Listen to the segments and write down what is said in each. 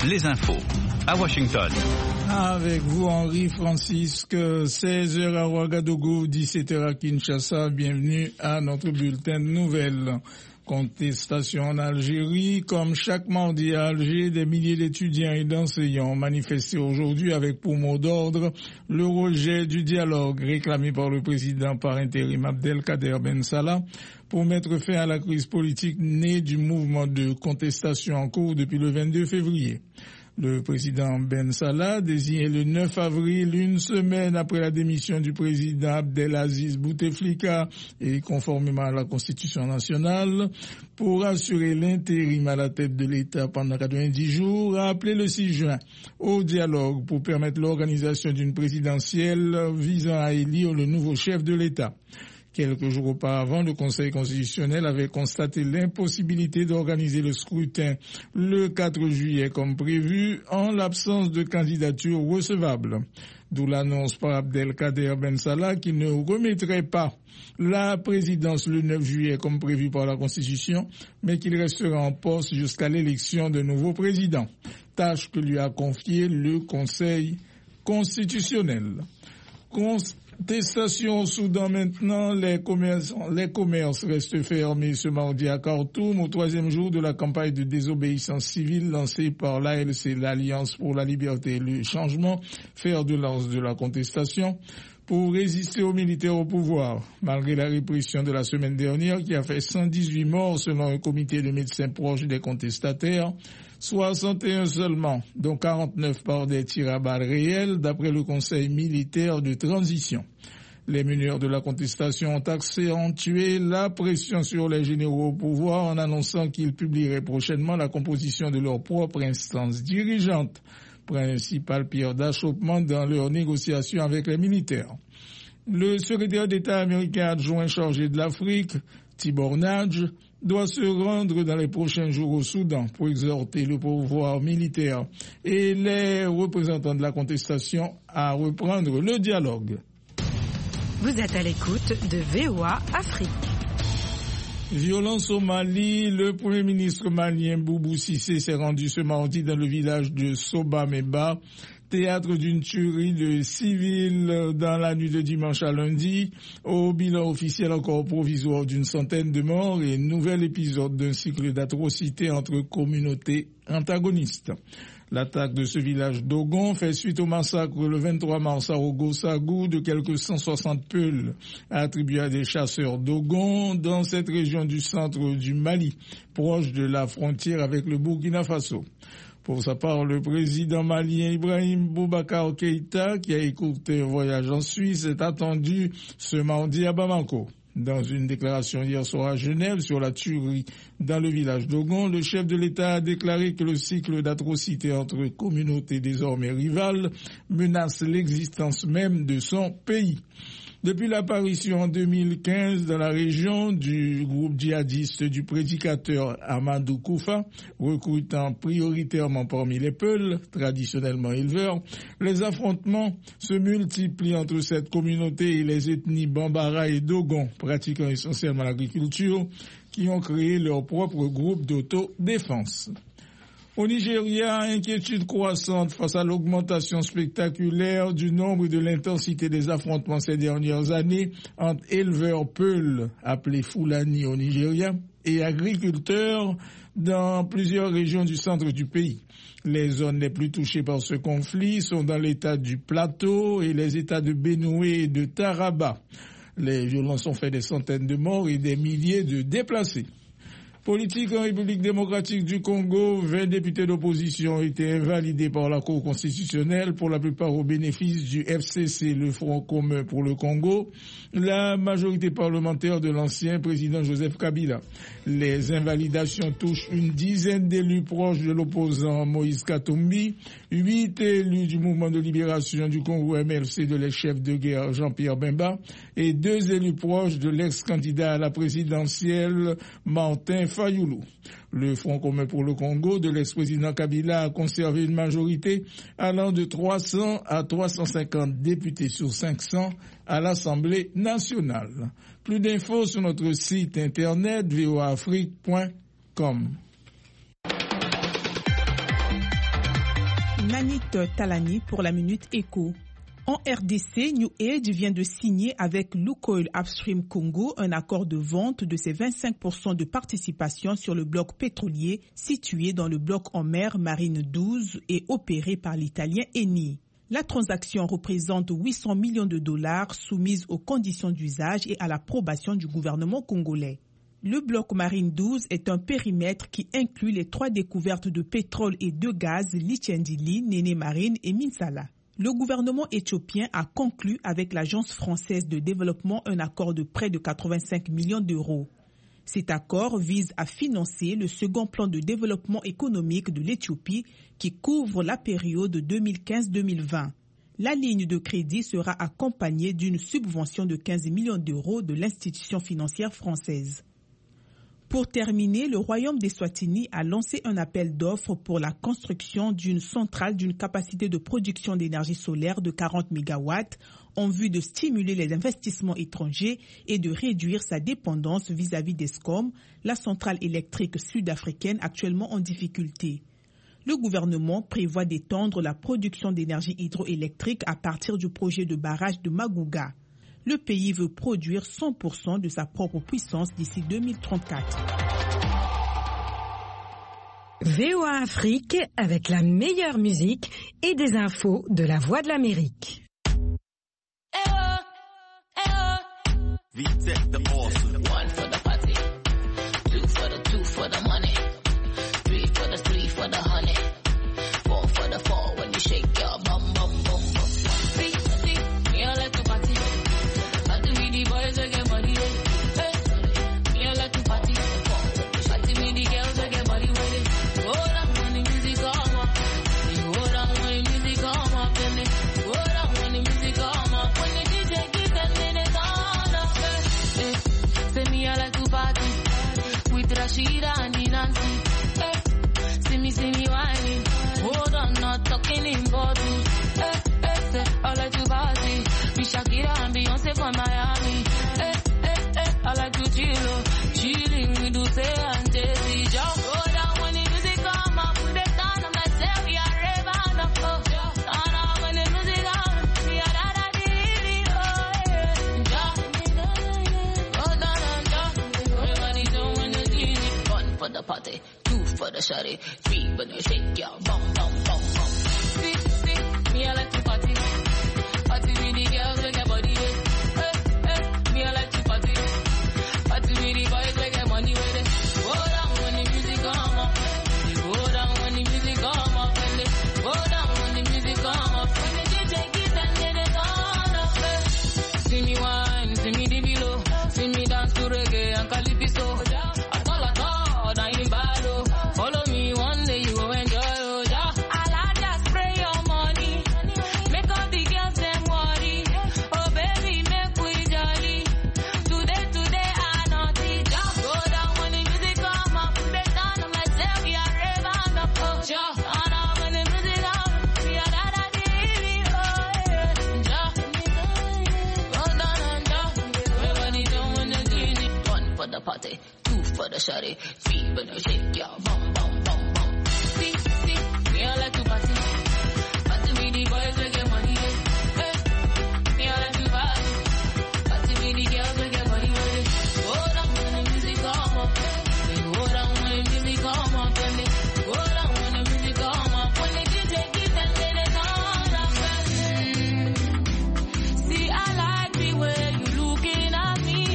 les infos à Washington. Avec vous, Henri Francisque, 16h à Ouagadougou, 17h à Kinshasa. Bienvenue à notre bulletin de nouvelles. Contestation en Algérie. Comme chaque mardi à Alger, des milliers d'étudiants et d'enseignants ont manifesté aujourd'hui avec pour mot d'ordre le rejet du dialogue réclamé par le président par intérim Abdelkader Ben Salah pour mettre fin à la crise politique née du mouvement de contestation en cours depuis le 22 février. Le président Ben Salah, désigné le 9 avril, une semaine après la démission du président Abdelaziz Bouteflika et conformément à la Constitution nationale, pour assurer l'intérim à la tête de l'État pendant 90 jours, a appelé le 6 juin au dialogue pour permettre l'organisation d'une présidentielle visant à élire le nouveau chef de l'État. Quelques jours auparavant, le Conseil constitutionnel avait constaté l'impossibilité d'organiser le scrutin le 4 juillet comme prévu en l'absence de candidature recevable. D'où l'annonce par Abdelkader Ben Salah qu'il ne remettrait pas la présidence le 9 juillet comme prévu par la Constitution, mais qu'il restera en poste jusqu'à l'élection de nouveau président. Tâche que lui a confiée le Conseil constitutionnel. Contestation au Soudan maintenant, les commerces restent fermés ce mardi à Khartoum au 3e jour de la campagne de désobéissance civile lancée par l'ALC, l'Alliance pour la liberté et le changement, fer de lance de la contestation, pour résister aux militaires au pouvoir, malgré la répression de la semaine dernière qui a fait 118 morts selon un comité de médecins proches des contestataires, 61 seulement, dont 49 par des tirs à balles réels, d'après le Conseil militaire de transition. Les meneurs de la contestation ont accentué la pression sur les généraux au pouvoir en annonçant qu'ils publieraient prochainement la composition de leur propre instance dirigeante, principale pierre d'achoppement dans leurs négociations avec les militaires. Le secrétaire d'État américain adjoint chargé de l'Afrique, Tibor Nadj, doit se rendre dans les prochains jours au Soudan pour exhorter le pouvoir militaire et les représentants de la contestation à reprendre le dialogue. Vous êtes à l'écoute de VOA Afrique. Violence au Mali, le Premier ministre malien Boubou Cissé s'est rendu ce mardi dans le village de Sobameba, théâtre d'une tuerie de civils dans la nuit de dimanche à lundi, au bilan officiel encore provisoire d'une centaine de morts et nouvel épisode d'un cycle d'atrocités entre communautés antagonistes. L'attaque de ce village d'Ogon fait suite au massacre le 23 mars à Ogo-Sagou de quelques 160 peuls attribués à des chasseurs d'Ogon dans cette région du centre du Mali, proche de la frontière avec le Burkina Faso. Pour sa part, le président malien Ibrahim Boubacar Keïta, qui a écourté un voyage en Suisse, est attendu ce mardi à Bamako. Dans une déclaration hier soir à Genève sur la tuerie dans le village d'Ogon, le chef de l'État a déclaré que le cycle d'atrocités entre communautés désormais rivales menace l'existence même de son pays. Depuis l'apparition en 2015 dans la région du groupe djihadiste du prédicateur Amadou Koufa, recrutant prioritairement parmi les Peuls, traditionnellement éleveurs, les affrontements se multiplient entre cette communauté et les ethnies Bambara et Dogon, pratiquant essentiellement l'agriculture, qui ont créé leur propre groupe d'autodéfense. Au Nigeria, inquiétude croissante face à l'augmentation spectaculaire du nombre et de l'intensité des affrontements ces dernières années entre éleveurs Peuls, appelés Fulani au Nigeria, et agriculteurs dans plusieurs régions du centre du pays. Les zones les plus touchées par ce conflit sont dans l'état du Plateau et les états de Benoué et de Taraba. Les violences ont fait des centaines de morts et des milliers de déplacés. Politique en République démocratique du Congo, 20 députés d'opposition ont été invalidés par la Cour constitutionnelle, pour la plupart au bénéfice du FCC, le Front commun pour le Congo, la majorité parlementaire de l'ancien président Joseph Kabila. Les invalidations touchent une dizaine d'élus proches de l'opposant Moïse Katumbi, 8 élus du mouvement de libération du Congo MLC de l'ex-chef de guerre Jean-Pierre Bemba et 2 élus proches de l'ex-candidat à la présidentielle Martin Fayoulou. Le Front commun pour le Congo de l'ex-président Kabila a conservé une majorité allant de 300 à 350 députés sur 500 à l'Assemblée nationale. Plus d'infos sur notre site internet voaafrique.com. Nanit Talani pour la Minute Éco. En RDC, New Age vient de signer avec Lukoil Upstream Congo un accord de vente de ses 25% de participation sur le bloc pétrolier situé dans le bloc en mer Marine 12 et opéré par l'italien Eni. La transaction représente 800 millions de dollars soumises aux conditions d'usage et à l'approbation du gouvernement congolais. Le bloc Marine 12 est un périmètre qui inclut les 3 découvertes de pétrole et de gaz Litchendili, Néné Marine et Minsala. Le gouvernement éthiopien a conclu avec l'Agence française de développement un accord de près de 85 millions d'euros. Cet accord vise à financer le second plan de développement économique de l'Éthiopie qui couvre la période 2015-2020. La ligne de crédit sera accompagnée d'une subvention de 15 millions d'euros de l'institution financière française. Pour terminer, le Royaume d'Eswatini a lancé un appel d'offres pour la construction d'une centrale d'une capacité de production d'énergie solaire de 40 MW en vue de stimuler les investissements étrangers et de réduire sa dépendance vis-à-vis d'Eskom, la centrale électrique sud-africaine actuellement en difficulté. Le gouvernement prévoit d'étendre la production d'énergie hydroélectrique à partir du projet de barrage de Magouga. Le pays veut produire 100% de sa propre puissance d'ici 2034. VOA Afrique avec la meilleure musique et des infos de la Voix de l'Amérique. One for the party, two for the money, three for the honey, four when you shake your bum bum bum bum. See, me I like to party. Party with the boys that get money. Hey, me I like to party. Party with the girls that get money with it. Hold on when the music come up. Hold on when the music come up. Hold on when the music come up. When the DJ keep sending it on up. Say me I like to party with Rashida and Nancy. See me whining. Hold on, not talking in bottles. Say I like to party with Shakira and Beyonce from Miami. I like to chilling with Dulce and Jay-Z. Just go down when the music come up. Put it down on myself, we are raving up. Turn on when the music come up. We are da-da-dee-dee, one for the party, two for the shawty, three when you shake your bum bum bum bum. See, me I like to party, party with the girls with your body. Me I like to party, party with the boys with your money with it. Go down when the music come up, you go down when the music come up, and they go down when the music come up. When the DJ keeps sending it on up. See me wine, see me the below, see me dance to reggae and calypso. Follow me one day, you will enjoy it. I'll just spray your money. Make all the girls them worry. Oh baby, make we jolly. Today I naughty. Just go down when the music come up. Put it down on myself, we are raving up. Oh, just turn on when the music come. We are da-da-dee-dee, go down and down. Everybody down when the DJ. One for the party, two for the shawty, three when you shake your bum bum bum bum. See, me I like to party. Party with the boys that get money. Me I like to party. Party with the girls that get money. Go down when the music come up. Go down when the music come up. And they go down when the music come up. When the DJ keeps sending it on up. See, I like the way you looking at me.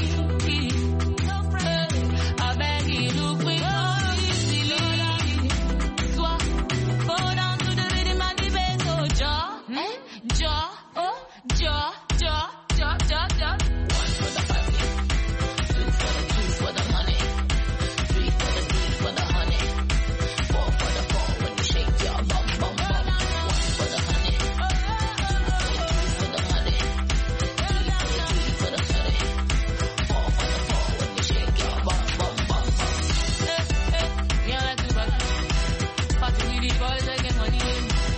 I beg you, look with go down to the rhythm and the bass, oh, ja. One for the party, two for the money, three for the honey, four when you shake your bum bum bum. One for the honey, two for the money, three for the honey, four when you shake your bum bum bum bum. Yeah, I like to party with the boys that get money.